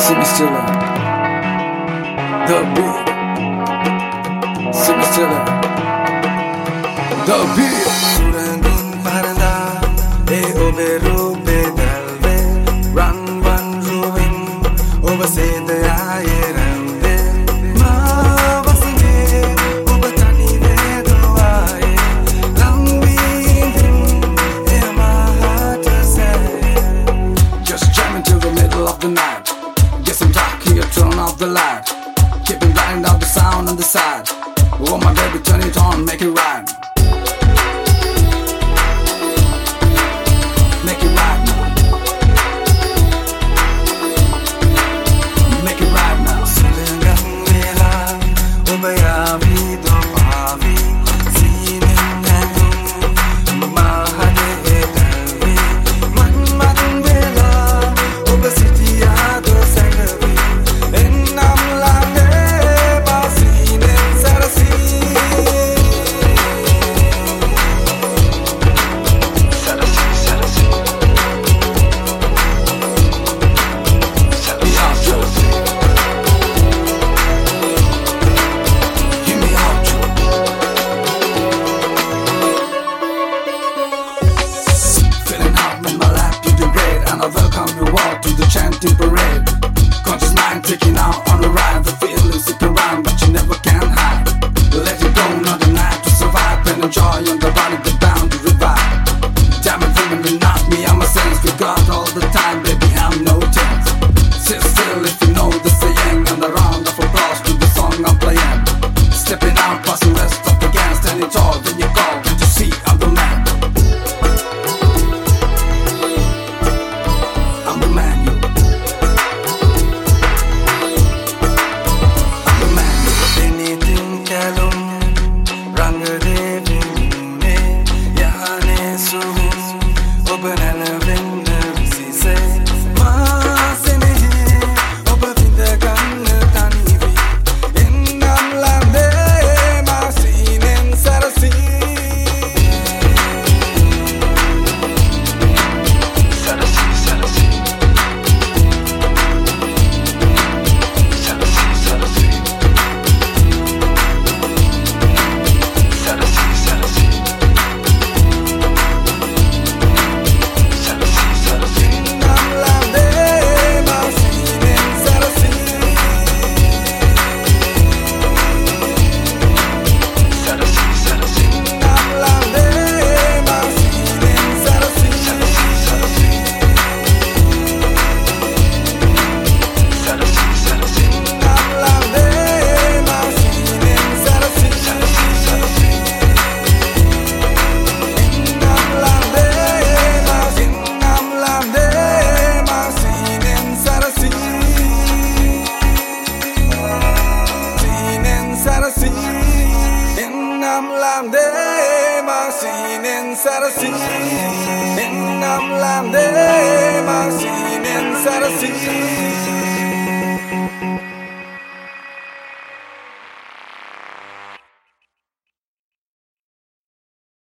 Simi Stiller, The Beat. Simi Stiller, The Beat. Surangun paranda, oberu pedalve, run one ruin, over say the ayerande. Ma vasne, over tani vedoaye, lambi my heart to say. Just jamming till the middle of the night. Get some dark here, turn off the light. Keeping blind out the sound on the side. Oh my baby, turn it on, make it right. Make it right now. Make it right now. Sulangang vela, ubayavi dopavi, sinin mahade dalve, man vela, ubasitiya do sangavi, ennam lage basinen sarasi. I welcome you all to the chanting parade. Conscious mind taking out on the ride. The feeling sick around, but you never can hide. Let it go, not a night to survive. And enjoy on the body, get bound to revive. Damn it, women will knock me on my sense. We got all the time, baby, I'm no chance. Sit still if you know the saying. And the round of applause to the song I'm playing. Stepping out, past the rest of the gang. Standing tall, then you call, can't you see I'm the man? I'm the man, you. I'm the man, you. Anything kalum, rangadevin ne, yahane suhum, obanalaven navisi se, maasene obavinda ganna tanivi, ennam lande maasinen sarasi. Ennam lande masinen sarasi, ennam lande masinen sarasi.